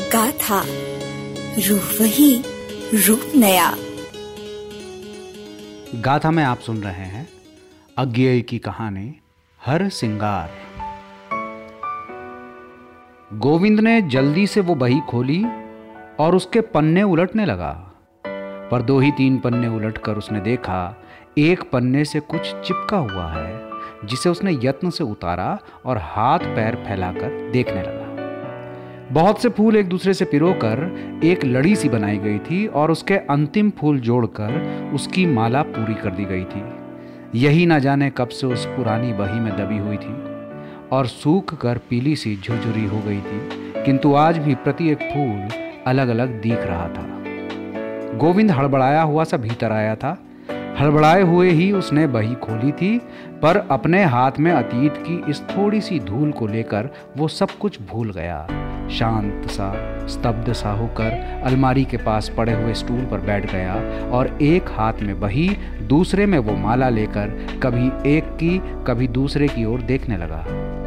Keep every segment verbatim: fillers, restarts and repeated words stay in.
गाथा, रूह वही, रूप नया। गाथा में आप सुन रहे हैं अज्ञेय की कहानी हर सिंगार। गोविंद ने जल्दी से वो बही खोली और उसके पन्ने उलटने लगा, पर दो ही तीन पन्ने उलटकर उसने देखा एक पन्ने से कुछ चिपका हुआ है, जिसे उसने यत्न से उतारा और हाथ पैर फैलाकर देखने लगा। बहुत से फूल एक दूसरे से पिरोकर एक लड़ी सी बनाई गई थी और उसके अंतिम फूल जोड़कर उसकी माला पूरी कर दी गई थी। यही ना जाने कब से उस पुरानी बही में दबी हुई थी और सूख कर पीली सी झुरझुरी हो गई थी, किंतु आज भी प्रति एक फूल अलग अलग दिख रहा था। गोविंद हड़बड़ाया हुआ सा भीतर आया था। हड़बड़ाए हुए ही उसने बही खोली थी, पर अपने हाथ में अतीत की इस थोड़ी सी धूल को लेकर वो सब कुछ भूल गया। शांत सा, स्तब्ध सा होकर अलमारी के पास पड़े हुए स्टूल पर बैठ गया और एक हाथ में बही, दूसरे में वो माला लेकर कभी एक की कभी दूसरे की ओर देखने लगा।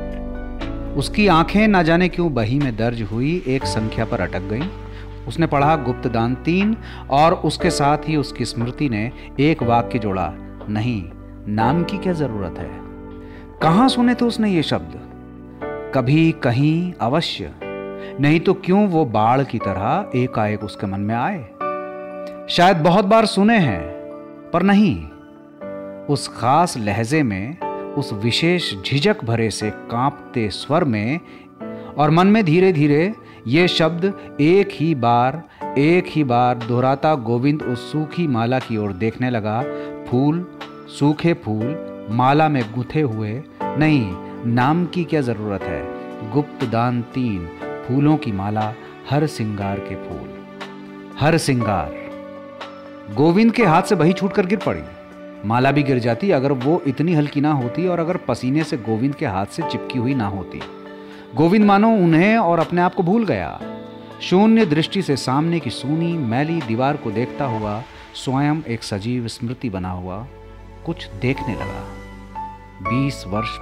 उसकी आंखें ना जाने क्यों बही में दर्ज हुई एक संख्या पर अटक गईं। उसने पढ़ा गुप्त दान तीन, और उसके साथ ही उसकी स्मृति ने एक वाक्य जोड़ा, नहीं, नाम की क्या जरूरत है। कहां सुने थे उसने ये शब्द? कभी कहीं अवश्य, नहीं तो क्यों वो बाढ़ की तरह एकाएक उसके मन में आए। शायद बहुत बार सुने हैं, पर नहीं उस खास लहजे में, उस विशेष झिझक भरे से कांपते स्वर में। और मन में धीरे धीरे ये शब्द एक ही बार एक ही बार दोहराता गोविंद उस सूखी माला की ओर देखने लगा। फूल, सूखे फूल माला में गुथे हुए, नहीं, नाम की क्या जरूरत है। गुप्त दान तीन, फूलों की माला, हर सिंगार के फूल, हर सिंगार। गोविंद के हाथ से बही छूटकर गिर पड़ी। माला भी गिर जाती अगर वो इतनी हल्की ना होती और अगर पसीने से गोविंद के हाथ से चिपकी हुई ना होती। गोविंद मानो उन्हें और अपने आप को भूल गया। शून्य दृष्टि से सामने की सूनी मैली दीवार को देखता हुआ स्वयं एक सजीव स्मृति बना हुआ कुछ देखने लगा। बीस वर्ष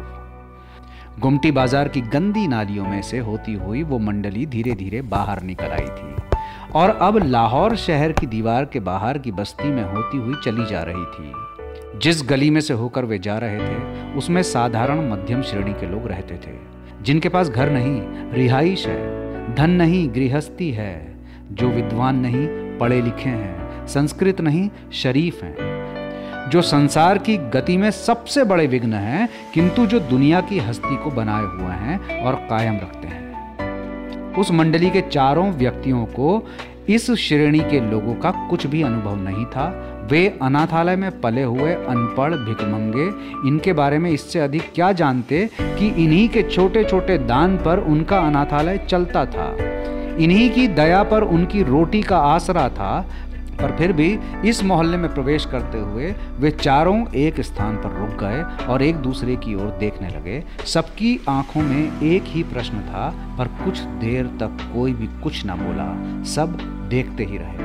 पूर्व गुमटी बाजार की गंदी नालियों में से होती हुई वो मंडली धीरे धीरे बाहर निकल आई थी और अब लाहौर शहर की दीवार के बाहर की बस्ती में होती हुई चली जा रही थी। जिस गली में से होकर वे जा रहे थे उसमें साधारण मध्यम श्रेणी के लोग रहते थे, जिनके पास घर नहीं, रिहाइश है, धन नहीं, गृहस्थी है, जो विद्वान नहीं, पढ़े लिखे हैं, संस्कृत नहीं, शरीफ हैं, जो संसार की गति में सबसे बड़े विघ्न हैं, किंतु जो दुनिया की हस्ती को बनाए हुए हैं और कायम रखते हैं। उस मंडली के चारों व्यक्तियों को इस श्रेणी के लोगों का कुछ भी अनुभव नहीं था। वे अनाथालय में पले हुए अनपढ़ भिखमंगे इनके बारे में इससे अधिक क्या जानते कि इन्हीं के छोटे छोटे दान पर उनका अनाथालय चलता था, इन्हीं की दया पर उनकी रोटी का आसरा था। पर फिर भी इस मोहल्ले में प्रवेश करते हुए वे चारों एक स्थान पर रुक गए और एक दूसरे की ओर देखने लगे। सबकी आंखों में एक ही प्रश्न था, पर कुछ देर तक कोई भी कुछ ना बोला, सब देखते ही रहे।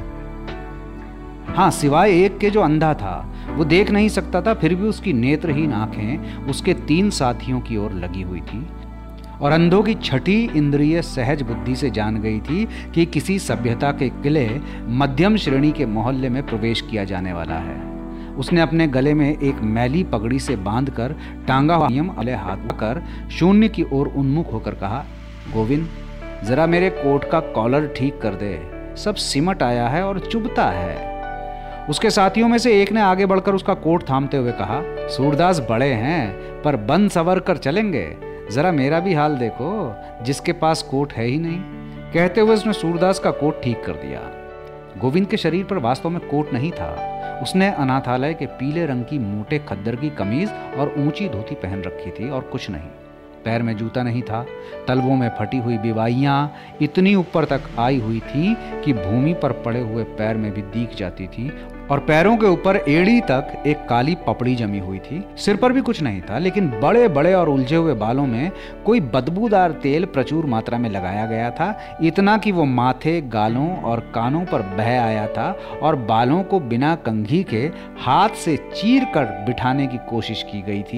हाँ, सिवाय एक के जो अंधा था, वो देख नहीं सकता था, फिर भी उसकी नेत्रहीन आंखें उसके तीन साथियों की ओर लगी हुई थी और अंधों की छठी इंद्रिय सहज बुद्धि से जान गई थी कि किसी सभ्यता के किले मध्यम श्रेणी के मोहल्ले में प्रवेश किया जाने वाला है। उसने अपने गले में एक मैली पगड़ी से बांधकर टांगा हुआ नियम वाले हाथ कर शून्य की ओर उन्मुख होकर कहा, गोविंद, जरा मेरे कोट का कॉलर ठीक कर दे, सब सिमट आया है और चुभता है। उसके साथियों में से एक ने आगे बढ़कर उसका कोट थामते हुए कहा, सूरदास बड़े हैं पर बंद सवर कर चलेंगे, जरा मेरा भी हाल देखो, जिसके पास कोट है ही नहीं। कहते हुए उसने सूरदास का कोट ठीक कर दिया। गोविंद के शरीर पर वास्तव में कोट नहीं था। उसने अनाथालय के पीले रंग की मोटे खद्दर की कमीज और ऊंची धोती पहन रखी थी और कुछ नहीं। पैर में जूता नहीं था। तलवों में फटी हुई बिवाइयां इतनी ऊपर तक आई हुई थी कि भूमि पर पड़े हुए पैर में भी दिख जाती थी और पैरों के ऊपर एड़ी तक एक काली पपड़ी जमी हुई थी। सिर पर भी कुछ नहीं था, लेकिन बड़े बड़े और उलझे हुए बालों में कोई बदबूदार तेल प्रचुर मात्रा में लगाया गया था, इतना कि वो माथे, गालों और कानों पर बह आया था और बालों को बिना कंघी के हाथ से चीर कर बिठाने की कोशिश की गई थी।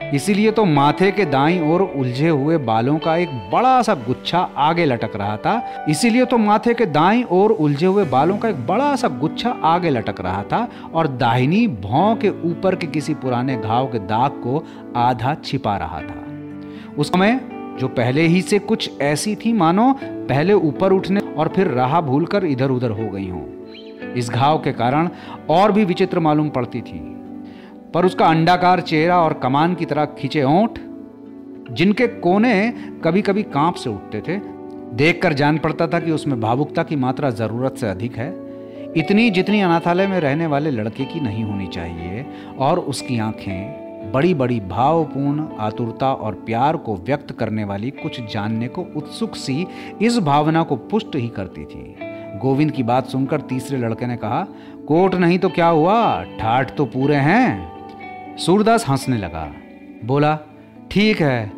इसीलिए तो माथे के दाईं ओर उलझे हुए बालों का एक बड़ा सा गुच्छा आगे लटक रहा था इसीलिए तो माथे के दाईं ओर उलझे हुए बालों का एक बड़ा सा गुच्छा आगे लटक रहा था और दाहिनी भौं के ऊपर के किसी पुराने घाव के दाग को आधा छिपा रहा था। उस समय जो पहले ही से कुछ ऐसी थी मानो पहले ऊपर उठने और फिर राह भूलकर इधर उधर हो गई हों। इस घाव के कारण और भी विचित्र मालूम पड़ती थी, पर उसका अंडाकार चेहरा और कमान की तरह खिंचे होंठ, जिनके कोने कभी कभी कांप से उठते थे, देखकर जान पड़ता था कि उसमें भावुकता की मात्रा जरूरत से अधिक है, इतनी जितनी अनाथालय में रहने वाले लड़के की नहीं होनी चाहिए। और उसकी आंखें बड़ी बड़ी भावपूर्ण आतुरता और प्यार को व्यक्त करने वाली कुछ जानने को उत्सुक सी इस भावना को पुष्ट ही करती थी। गोविंद की बात सुनकर तीसरे लड़के ने कहा, कोट नहीं तो क्या हुआ, ठाठ तो पूरे हैं। सूरदास हंसने लगा, बोला ठीक है।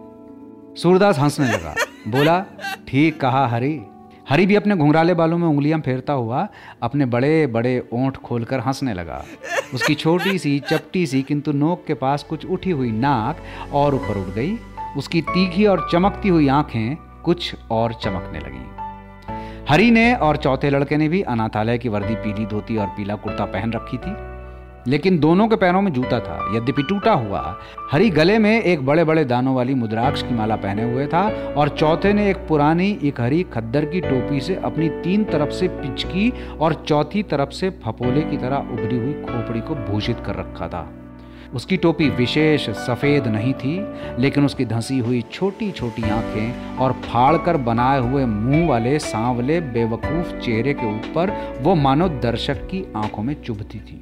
सूरदास हंसने लगा, बोला ठीक कहा हरि। हरि भी अपने घुंघराले बालों में उंगलियां फेरता हुआ अपने बड़े बड़े ओंठ खोलकर हंसने लगा। उसकी छोटी सी चपटी सी किंतु नोक के पास कुछ उठी हुई नाक और ऊपर उठ गई। उसकी तीखी और चमकती हुई आंखें कुछ और चमकने लगीं। हरि ने और चौथे लड़के ने भी अनाथालय की वर्दी पीली धोती और पीला कुर्ता पहन रखी थी, लेकिन दोनों के पैरों में जूता था, यद्यपि टूटा हुआ। हरि गले में एक बड़े बड़े दानों वाली मुद्राक्ष की माला पहने हुए था और चौथे ने एक पुरानी इकहरी खद्दर की टोपी से अपनी तीन तरफ से पिचकी और चौथी तरफ से फपोले की तरह उभरी हुई खोपड़ी को भूषित कर रखा था। उसकी टोपी विशेष सफेद नहीं थी, लेकिन उसकी धंसी हुई छोटी छोटी आंखें और फाड़कर बनाए हुए मुंह वाले सांवले बेवकूफ चेहरे के ऊपर वो मानो दर्शक की आंखों में चुभती थी।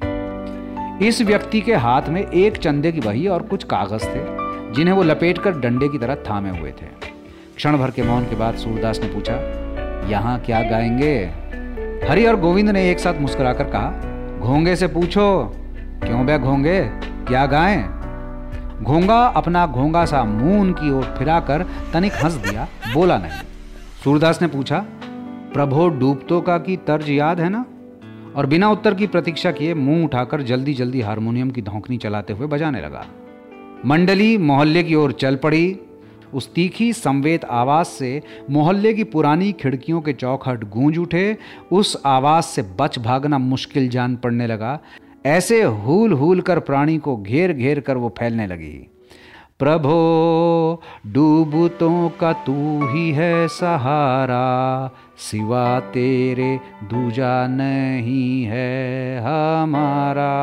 इस व्यक्ति के हाथ में एक चंदे की बही और कुछ कागज थे, जिन्हें वो लपेटकर डंडे की तरह थामे हुए थे। क्षण भर के मौन के बाद सूरदास ने पूछा, यहाँ क्या गाएंगे? हरि और गोविंद ने एक साथ मुस्कुराकर कहा, घोंगे से पूछो। क्यों बे घोंगे, क्या गाएं? घोंगा अपना घोंगा सा मुंह उनकी ओर फिराकर तनिक हंस दिया, बोला नहीं। सूरदास ने पूछा, प्रभो डूबतो का की तर्ज याद है ना? और बिना उत्तर की प्रतीक्षा किए मुंह उठाकर जल्दी जल्दी हारमोनियम की धौंकनी चलाते हुए बजाने लगा। मंडली मोहल्ले की ओर चल पड़ी। उस तीखी संवेद आवाज से मोहल्ले की पुरानी खिड़कियों के चौखट गूंज उठे। उस आवाज से बच भागना मुश्किल जान पड़ने लगा। ऐसे हूल हूल कर प्राणी को घेर घेर कर वो फैलने लगी। प्रभो डूबतों का तू ही है सहारा, सिवा तेरे दूजा नहीं है हमारा।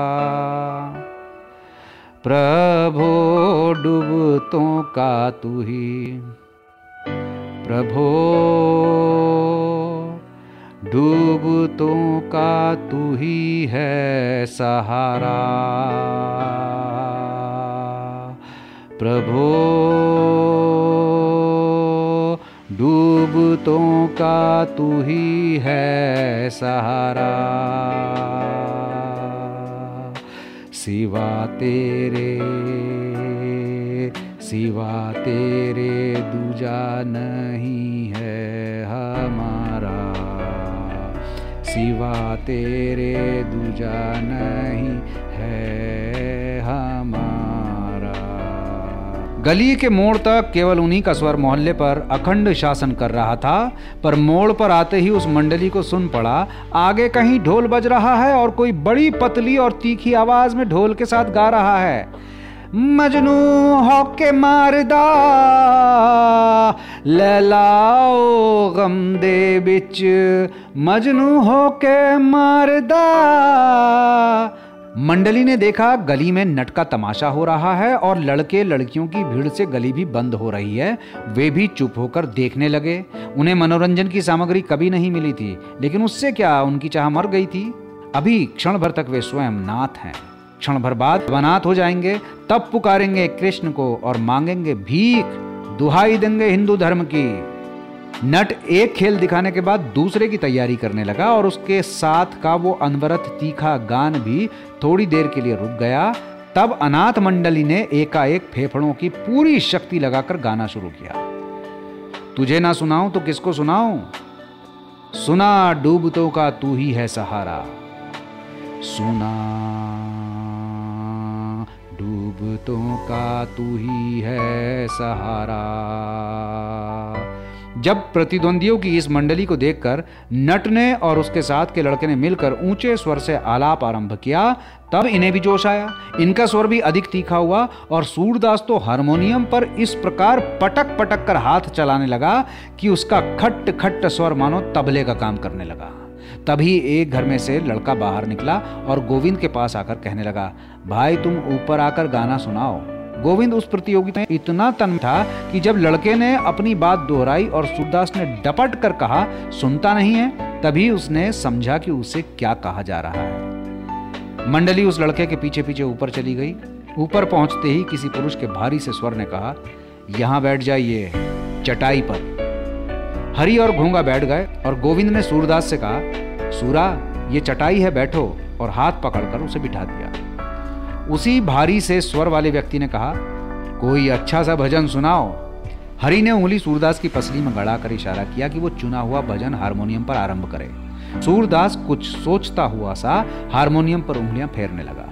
प्रभो डूबतों का तू ही, प्रभो डूबतों का तू ही है सहारा। प्रभो डूबतों का तू ही है सहारा, सिवा तेरे सिवा तेरे दूजा नहीं है हमारा, सिवा तेरे दूजा नहीं है हमारा। गली के मोड़ तक केवल उन्हीं का स्वर मोहल्ले पर अखंड शासन कर रहा था, पर मोड़ पर आते ही उस मंडली को सुन पड़ा, आगे कहीं ढोल बज रहा है और कोई बड़ी पतली और तीखी आवाज में ढोल के साथ गा रहा है, मजनू होके मारदा लैलाओ गम दे बिच, मजनू होके मारदा। मंडली ने देखा गली में नट का तमाशा हो रहा है और लड़के लड़कियों की भीड़ से गली भी बंद हो रही है। वे भी चुप होकर देखने लगे। उन्हें मनोरंजन की सामग्री कभी नहीं मिली थी, लेकिन उससे क्या, उनकी चाह मर गई थी। अभी क्षण भर तक वे स्वयं नाथ हैं, क्षण भर बाद अनाथ हो जाएंगे, तब पुकारेंगे कृष्ण को और मांगेंगे भीख, दुहाई देंगे हिंदू धर्म की। नट एक खेल दिखाने के बाद दूसरे की तैयारी करने लगा और उसके साथ का वो अनवरत तीखा गान भी थोड़ी देर के लिए रुक गया। तब अनाथ मंडली ने एकाएक फेफड़ों की पूरी शक्ति लगाकर गाना शुरू किया। तुझे ना सुनाऊं तो किसको सुनाऊं, सुना डूबतों का तू ही है सहारा, सुना डूबतों का तू ही है सहारा। जब प्रतिद्वंदियों की इस मंडली को देखकर नट ने और उसके साथ के लड़के ने मिलकर ऊंचे स्वर से आलाप आरंभ किया, तब इन्हें भी जोश आया। इनका स्वर भी अधिक तीखा हुआ और सूरदास तो हारमोनियम पर इस प्रकार पटक पटक कर हाथ चलाने लगा कि उसका खट खट स्वर मानो तबले का काम करने लगा। तभी एक घर में से लड़का बाहर निकला और गोविंद के पास आकर कहने लगा, भाई तुम ऊपर आकर गाना सुनाओ। गोविंद उस प्रतियोगिता में इतना तन्मय था कि जब लड़के ने अपनी बात दोहराई और सूरदास ने डपट कर कहा, सुनता नहीं है, तभी उसने समझा कि उसे क्या कहा जा रहा है। मंडली उस लड़के के पीछे पीछे ऊपर चली गई। ऊपर पहुंचते ही किसी पुरुष के भारी से स्वर ने कहा, यहां बैठ जाइए चटाई पर। हरि और घोंगा बैठ गए और गोविंद ने सूरदास से कहा, सूरा ये चटाई है, बैठो, और हाथ पकड़कर उसे बिठा दिया। उसी भारी से स्वर वाले व्यक्ति ने कहा, कोई अच्छा सा भजन सुनाओ। हरि ने उंगली सूरदास की पसली में गड़ाकर इशारा किया कि वो चुना हुआ भजन हारमोनियम पर आरंभ करे। सूरदास कुछ सोचता हुआ सा हारमोनियम पर उंगलियां फेरने लगा।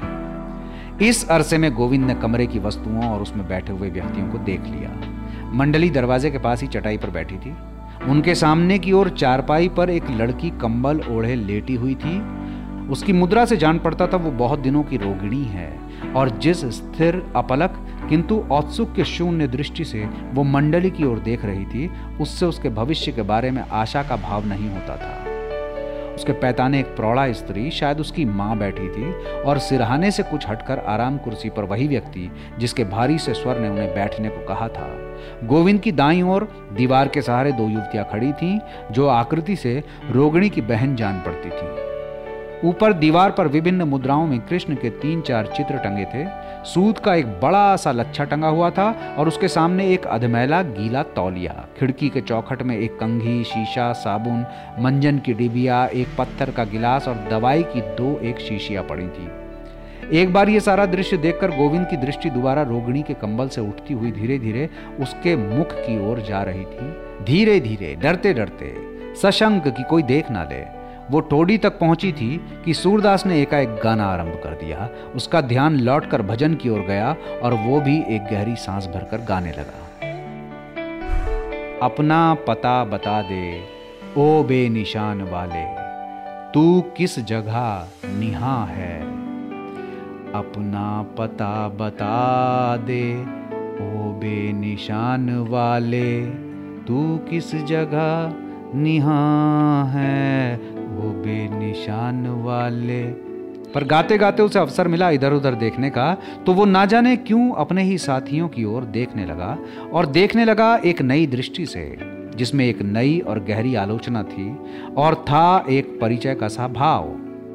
इस अरसे में गोविंद ने कमरे की वस्तुओं और उसमें बैठे हुए व्यक्तियों को देख लिया। मंडली दरवाजे के पास ही चटाई पर बैठी थी। उनके सामने की ओर चारपाई पर एक लड़की कंबल ओढ़े लेटी हुई थी। उसकी मुद्रा से जान पड़ता था वो बहुत दिनों की रोगिणी है और जिस स्थिर अपलक किंतु औत्सुक्य शून्य दृष्टि से वो मंडली की ओर देख रही थी, उससे उसके भविष्य के बारे में आशा का भाव नहीं होता था। उसके पैताने एक प्रौढ़ा स्त्री, शायद उसकी मां बैठी थी और सिरहाने से कुछ हटकर आराम कुर्सी पर वही व्यक्ति जिसके भारी से स्वर ने उन्हें बैठने को कहा था। गोविंद की दाईं ओर दीवार के सहारे दो युवतियां खड़ी थीं, जो आकृति से रोगिणी की बहन जान पड़ती थी। ऊपर दीवार पर विभिन्न मुद्राओं में कृष्ण के तीन चार चित्र टंगे थे। सूत का एक बड़ा सा लच्छा टंगा हुआ था और उसके सामने एक अधमैला गीला तौलिया। खिड़की के चौखट में एक कंघी, शीशा, साबुन, मंजन की डिबिया, एक पत्थर का गिलास और दवाई की दो एक शीशियां पड़ी थी। एक बार ये सारा दृश्य देखकर गोविंद की दृष्टि दोबारा रोगिणी के कंबल से उठती हुई धीरे धीरे उसके मुख की ओर जा रही थी। धीरे धीरे, डरते डरते, सशंक कि कोई देख ना ले, वो टोडी तक पहुंची थी कि सूरदास ने एकाएक गाना आरंभ कर दिया। उसका ध्यान लौटकर भजन की ओर गया और वो भी एक गहरी सांस भरकर गाने लगा। अपना पता बता दे ओ बेनिशान वाले, तू किस जगह निहा है। अपना पता बता दे ओ बेनिशान वाले, तू किस जगह निहा है, वो बेनिशान वाले। पर गाते गाते उसे अवसर मिला इधर उधर देखने का, तो वो ना जाने क्यों अपने ही साथियों की ओर देखने लगा और देखने लगा एक नई दृष्टि से, जिसमें एक नई और गहरी आलोचना थी और था एक परिचय का सा भाव।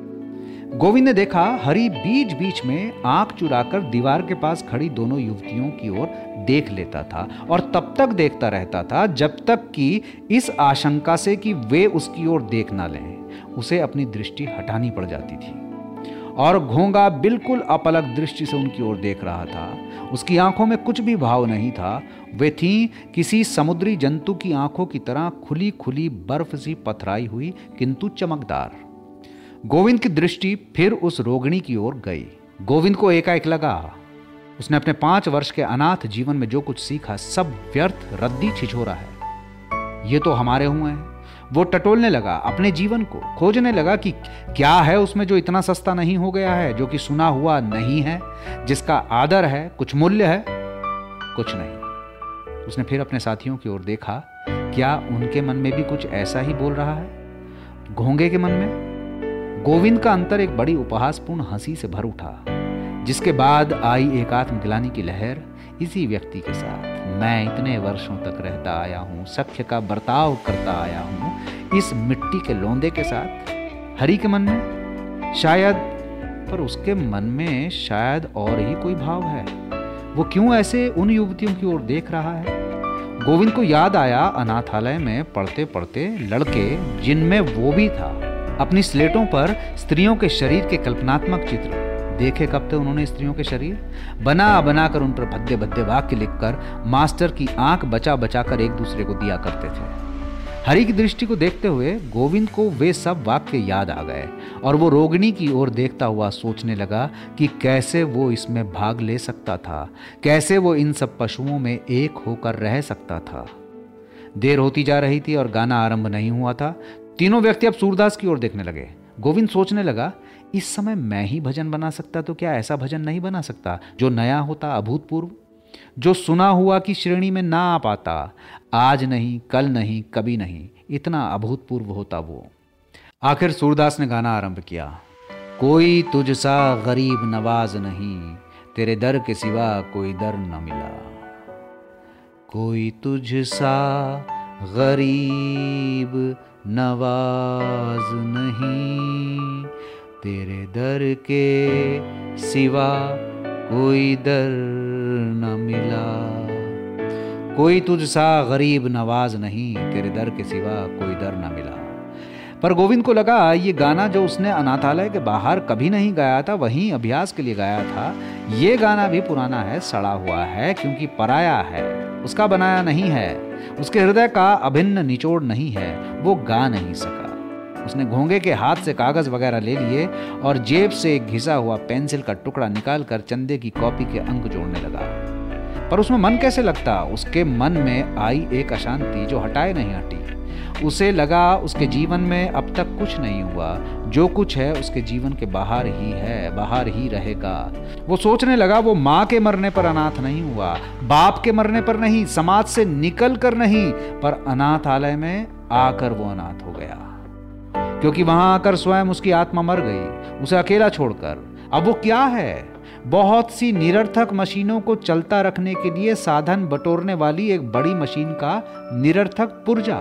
गोविंद ने देखा हरि बीच बीच में आंख चुराकर दीवार के पास खड़ी दोनों युवतियों की ओर देख लेता था और तब तक देखता रहता था जब तक कि इस आशंका से कि वे उसकी ओर देख ना लें, उसे अपनी दृष्टि हटानी पड़ जाती थी। और घोंगा बिल्कुल अपलक दृष्टि से उनकी ओर देख रहा था। उसकी आंखों में कुछ भी भाव नहीं था। वे थीं किसी समुद्री जंतु की आंखों की तरह खुली खुली बर्फ सी पथराई हुई किंतु चमकदार। गोविंद की दृष्टि फिर उस रोगिणी की ओर गई। गोविंद को एकाएक लगा उसने अपने पांच वर्ष के अनाथ जीवन में जो कुछ सीखा सब व्यर्थ रद्दी छिछोरा है। ये तो हमारे हुए हैं। वो टटोलने लगा, अपने जीवन को खोजने लगा कि क्या है उसमें जो इतना सस्ता नहीं हो गया है, जो कि सुना हुआ नहीं है, जिसका आदर है, कुछ मूल्य है, कुछ नहीं। उसने फिर अपने साथियों की ओर देखा, क्या उनके मन में भी कुछ ऐसा ही बोल रहा है? घोंगे के मन में गोविंद का अंतर एक बड़ी उपहासपूर्ण हंसी से भर उठा, जिसके बाद आई एक आत्मग्लानि की लहर। इसी व्यक्ति के साथ मैं इतने वर्षों तक रहता आया हूं, सख्य का बर्ताव करता आया हूं, इस मिट्टी के लोंदे के साथ। हरि के मन में शायद, पर उसके मन में शायद और ही कोई भाव है। वो क्यों ऐसे उन युवतियों की ओर देख रहा है? गोविंद को याद आया अनाथालय में पढ़ते पढ़ते लड़के, जिनमें वो भी था, अपनी स्लेटों पर स्त्रियों के शरीर के कल्पनात्मक चित्र देखे कब थे उन्होंने। स्त्रियों के शरीर बना बना कर उन पर भद्दे भद्दे वाक्य लिखकर मास्टर की आंख बचा बचा कर एक दूसरे को दिया करते थे। हरि की दृष्टि को देखते हुए गोविंद को वे सब वाक्य याद आ गए और वो रोगिणी की ओर देखता हुआ सोचने लगा कि कैसे वो इसमें भाग ले सकता था, कैसे वो इन सब पशुओं में एक होकर रह सकता था। देर होती जा रही थी और गाना आरंभ नहीं हुआ था। तीनों व्यक्ति अब सूरदास की ओर देखने लगे। गोविंद सोचने लगा, इस समय मैं ही भजन बना सकता तो क्या ऐसा भजन नहीं बना सकता जो नया होता, अभूतपूर्व, जो सुना हुआ की श्रेणी में ना आ पाता, आज नहीं, कल नहीं, कभी नहीं, इतना अभूतपूर्व होता वो। आखिर सूरदास ने गाना आरंभ किया। कोई तुझसा गरीब नवाज नहीं, तेरे दर के सिवा कोई दर न मिला। कोई तुझसा गरीब नवाज नहीं, तेरे दर के सिवा कोई दर न मिला। कोई तुझसा गरीब नवाज नहीं, तेरे दर के सिवा कोई दर न मिला। पर गोविंद को लगा ये गाना जो उसने अनाथालय के बाहर कभी नहीं गाया था, वहीं अभ्यास के लिए गाया था, ये गाना भी पुराना है, सड़ा हुआ है, क्योंकि पराया है, उसका बनाया नहीं है, उसके हृदय का अभिन्न निचोड़ नहीं है, वो गा नहीं सका। उसने घोंगे के हाथ से कागज वगैरह ले लिए और जेब से एक घिसा हुआ पेंसिल का टुकड़ा निकालकर चंदे की कॉपी के अंक जोड़ने लगा। पर उसमें मन कैसे लगता? उसके मन में आई एक अशांति जो हटाए नहीं हटी। उसे लगा उसके जीवन में अब तक कुछ नहीं हुआ, जो कुछ है उसके जीवन के बाहर ही है, बाहर ही रहेगा। वो सोचने लगा, वो माँ के मरने पर अनाथ नहीं हुआ, बाप के मरने पर नहीं, समाज से निकल कर नहीं, पर अनाथालय में आकर वो अनाथ हो गया, क्योंकि वहां आकर स्वयं उसकी आत्मा मर गई, उसे अकेला छोड़कर। अब वो क्या है? बहुत सी निरर्थक मशीनों को चलता रखने के लिए साधन बटोरने वाली एक बड़ी मशीन का निरर्थक पुर्जा।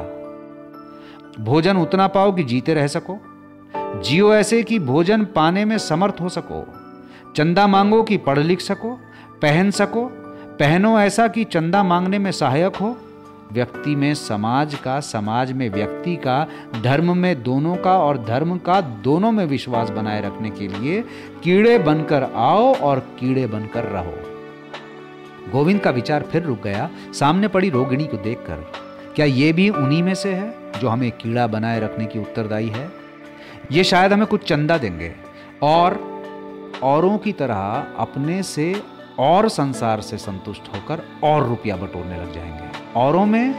भोजन उतना पाओ कि जीते रह सको, जियो ऐसे कि भोजन पाने में समर्थ हो सको, चंदा मांगो कि पढ़ लिख सको, पहन सको, पहनो ऐसा कि चंदा मांगने में सहायक हो। व्यक्ति में समाज का, समाज में व्यक्ति का, धर्म में दोनों का और धर्म का दोनों में विश्वास बनाए रखने के लिए कीड़े बनकर आओ और कीड़े बनकर रहो। गोविंद का विचार फिर रुक गया सामने पड़ी रोगिणी को देखकर। क्या ये भी उन्हीं में से है जो हमें कीड़ा बनाए रखने की उत्तरदायी है? ये शायद हमें कुछ चंदा देंगे और औरों की तरह अपने से और संसार से संतुष्ट होकर और रुपया बटोरने लग जाएंगे। औरों में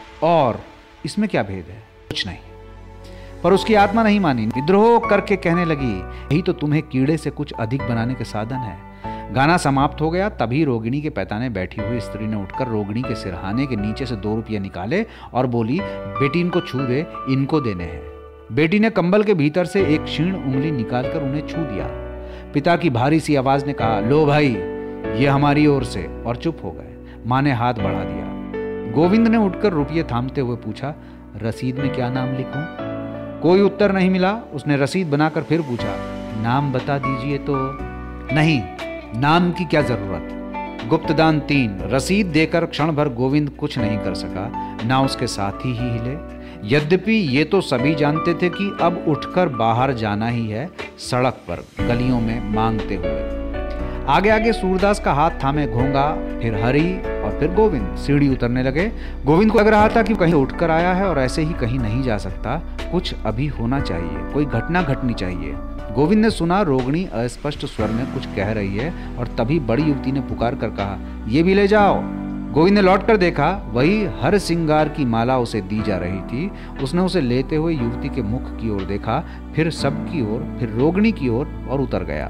और इसमें क्या भेद है? कुछ नहीं। पर उसकी आत्मा नहीं मानी, विद्रोह करके कहने लगी, यही तो तुम्हें कीड़े से कुछ अधिक बनाने के साधन है। गाना समाप्त हो गया। तभी रोगिणी के पैताने बैठी हुई स्त्री ने उठकर रोगिणी के सिरहाने के नीचे से दो रुपये निकाले और बोली, बेटी इनको छू दे, इनको देने हैं। बेटी ने कंबल के भीतर से एक क्षीण उंगली निकालकर उन्हें छू दिया। पिता की भारी सी आवाज ने कहा, लो भाई, ये हमारी ओर से, और चुप हो गए। माँ ने हाथ बढ़ा दिया। गोविंद ने उठकर रुपये थामते हुए पूछा, रसीद में क्या नाम लिखूं? कोई उत्तर नहीं मिला। उसने रसीद बनाकर फिर पूछा, नाम बता दीजिए तो। नहीं, नाम की क्या जरूरत। गुप्तदान तीन। रसीद देकर क्षण भर गोविंद कुछ नहीं कर सका, ना उसके साथी ही हिले। यद्यपि ये तो सभी जानते थे कि अब उठकर बाहर जाना ही है, सड़क पर गलियों में मांगते हुए। आगे आगे सूरदास का हाथ थामे घोंगा, फिर हरि और फिर गोविंद सीढ़ी उतरने लगे। गोविंद को लग रहा था कि कहीं उठकर आया है और ऐसे ही कहीं नहीं जा सकता, कुछ अभी होना चाहिए, कोई घटना घटनी चाहिए। गोविंद ने सुना रोगिणी अस्पष्ट स्वर में कुछ कह रही है और तभी बड़ी युवती ने पुकार कर कहा, ये भी ले जाओ। गोविंद ने लौटकर देखा, वही हर सिंगार की माला उसे दी जा रही थी। उसने उसे लेते हुए युवती के मुख की ओर देखा, फिर सबकी ओर, फिर रोगिणी की ओर और उतर गया।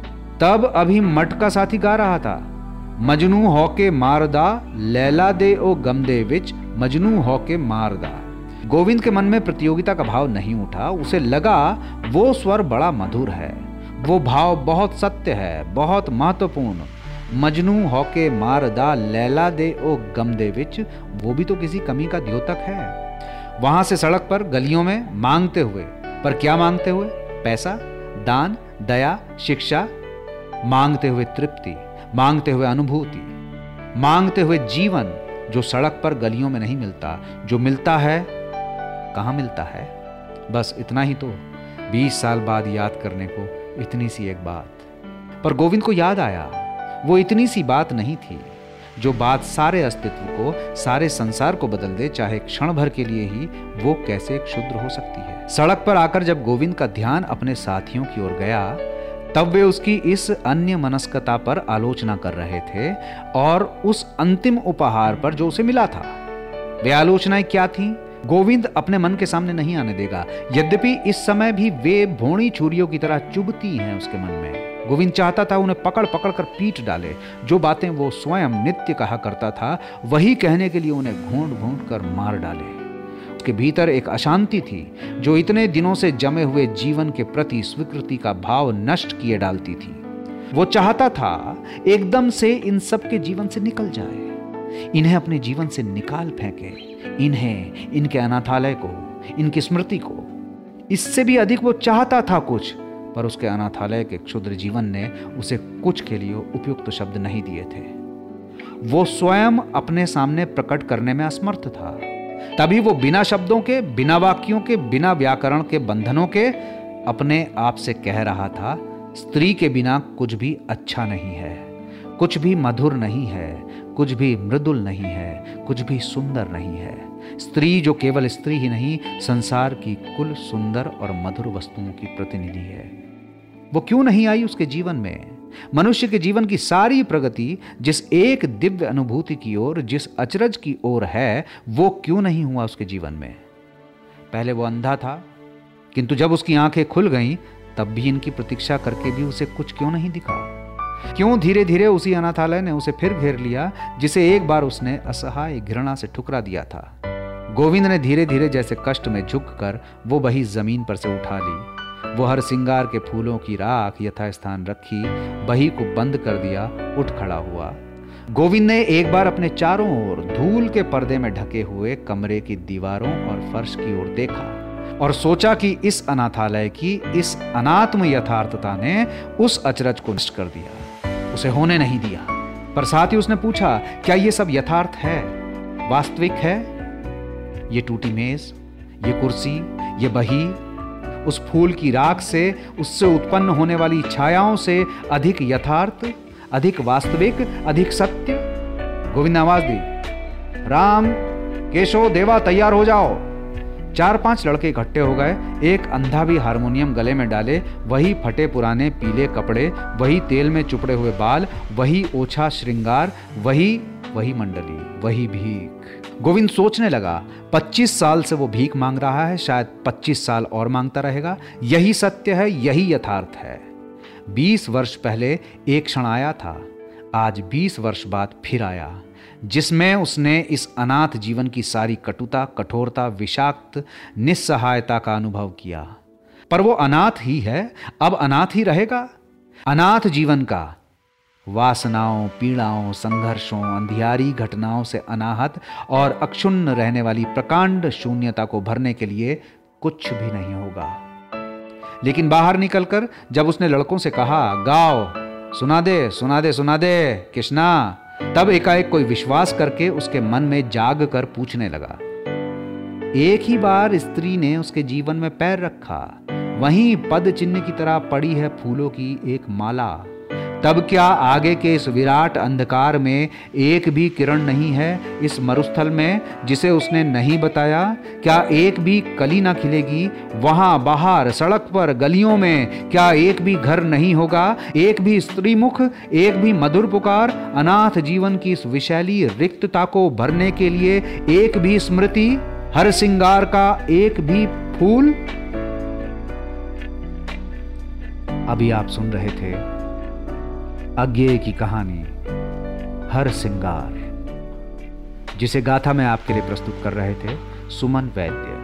तब अभी मट का साथी गा रहा था, मजनू होके मारदा, लैला दे ओ गम दे विच, मजनू होके मारदा। गोविंद के मन में प्रतियोगिता का भाव नहीं उठा। उसे लगा वो स्वर बड़ा मधुर है, वो भाव बहुत सत्य है, बहुत महत्वपूर्ण। मजनू होके मारदा, लैला दे ओ गम दे विच, वो भी तो किसी कमी का द्योतक है। वहां से सड़क पर गलियों में मांगते हुए, पर क्या मांगते हुए? पैसा, दान, दया, शिक्षा, मांगते हुए तृप्ति, मांगते हुए अनुभूति, मांगते हुए जीवन, जो सड़क पर गलियों में नहीं मिलता। जो मिलता है, कहाँ मिलता है? बस इतना ही तो, बीस साल बाद याद करने को इतनी सी एक बात। पर गोविंद को याद आया, वो इतनी सी बात नहीं थी। जो बात सारे अस्तित्व को, सारे संसार को बदल दे, चाहे क्षण भर के लिए ही, वो कैसे क्षुद्र हो सकती है। सड़क पर आकर जब गोविंद का ध्यान अपने साथियों की ओर गया, तब वे उसकी इस अन्य मनस्कता पर आलोचना कर रहे थे और उस अंतिम उपहार पर जो उसे मिला था। वे आलोचनाएं क्या थीं? गोविंद अपने मन के सामने नहीं आने देगा, यद्यपि इस समय भी वे भोणी छुरियों की तरह चुभती हैं उसके मन में। गोविंद चाहता था उन्हें पकड़ पकड़ कर पीट डाले। जो बातें वो स्वयं नित्य कहा करता था, वही कहने के लिए उन्हें घूंढ घूंढ कर मार डाले। उसके भीतर एक अशांति थी जो इतने दिनों से जमे हुए जीवन के प्रति स्वीकृति का भाव नष्ट किए डालती थी। वो चाहता था एकदम से इन सब के जीवन से निकल जाए, इन्हें अपने जीवन से निकाल फेंके, इन्हें, इनके अनाथालय को, इनकी स्मृति को। इससे भी अधिक वो चाहता था कुछ, पर उसके अनाथालय के क्षुद्र जीवन ने उसे कुछ के लिए उपयुक्त शब्द नहीं दिए थे। वो स्वयं अपने सामने प्रकट करने में असमर्थ था। तभी वो बिना शब्दों के, बिना वाक्यों के, बिना व्याकरण के बंधनों के अपने आप से कह रहा था, स्त्री के बिना कुछ भी अच्छा नहीं है, कुछ भी मधुर नहीं है, कुछ भी मृदुल नहीं है, कुछ भी सुंदर नहीं है। स्त्री जो केवल स्त्री ही नहीं, संसार की कुल सुंदर और मधुर वस्तुओं की प्रतिनिधि है। वो क्यों नहीं आई उसके जीवन में? मनुष्य के जीवन की सारी प्रगति जिस एक दिव्य अनुभूति की ओर, जिस अचरज की ओर है, वो क्यों नहीं हुआ उसके जीवन में? पहले वो अंधा था, किंतु जब उसकी आंखें खुल गईं, तब भी इनकी प्रतीक्षा करके भी उसे कुछ क्यों नहीं दिखा? क्यों धीरे धीरे उसी अनाथालय ने उसे फिर घेर लिया, जिसे एक बार उसने असहाय घृणा से ठुकरा दिया था? गोविंद ने धीरे धीरे जैसे कष्ट में झुककर वो बही जमीन पर से उठा ली। वो हर सिंगार के फूलों की राख यथास्थान रखी, बही को बंद कर दिया, उठ खड़ा हुआ। गोविंद ने एक बार अपने चारों ओर धूल के पर्दे में ढके हुए कमरे की दीवारों और फर्श की ओर देखा और सोचा कि इस अनाथालय की इस अनात्म यथार्थता ने उस अचरज को नष्ट कर दिया, उसे होने नहीं दिया। पर साथ ही उसने पूछा, क्या ये सब यथार्थ है, वास्तविक है? ये टूटी मेज, ये कुर्सी, ये बही, उस फूल की राख से, उससे उत्पन्न होने वाली छायाओं से अधिक यथार्थ, अधिक वास्तविक, अधिक सत्य? गोविंद ने आवाज दी, राम, केशव, देवा, तैयार हो जाओ। चार पांच लड़के इकट्ठे हो गए। एक अंधा भी हारमोनियम गले में डाले, वही फटे पुराने पीले कपड़े, वही तेल में चुपड़े हुए बाल, वही ओछा श्रृंगार, वही वही मंडली, वही भीख। गोविंद सोचने लगा, पच्चीस साल से वो भीख मांग रहा है, शायद पच्चीस साल और मांगता रहेगा। यही सत्य है, यही यथार्थ है। बीस वर्ष पहले एक क्षण आया था, आज बीस वर्ष बाद फिर आया, जिसमें उसने इस अनाथ जीवन की सारी कटुता, कठोरता, विषाक्त निस्सहायता का अनुभव किया। पर वो अनाथ ही है, अब अनाथ ही रहेगा। अनाथ जीवन का वासनाओं, पीड़ाओं, संघर्षों, अंधियारी घटनाओं से अनाहत और अक्षुण्ण रहने वाली प्रकांड शून्यता को भरने के लिए कुछ भी नहीं होगा। लेकिन बाहर निकलकर जब उसने लड़कों से कहा, गाओ, सुना दे, सुना दे, सुना दे कृष्णा, तब एकाएक कोई विश्वास करके उसके मन में जाग कर पूछने लगा। एक ही बार स्त्री ने उसके जीवन में पैर रखा, वहीं पद चिन्ह की तरह पड़ी है फूलों की एक माला। तब क्या आगे के इस विराट अंधकार में एक भी किरण नहीं है? इस मरुस्थल में जिसे उसने नहीं बताया, क्या एक भी कली ना खिलेगी? वहां बाहर सड़क पर गलियों में क्या एक भी घर नहीं होगा? एक भी स्त्री मुख, एक भी मधुर पुकार? अनाथ जीवन की इस विशैली रिक्तता को भरने के लिए एक भी स्मृति? हर सिंगार का एक भी फूल? अभी आप सुन रहे थे अज्ञेय की कहानी हर सिंगार, जिसे गाथा में आपके लिए प्रस्तुत कर रहे थे सुमन वैद्य।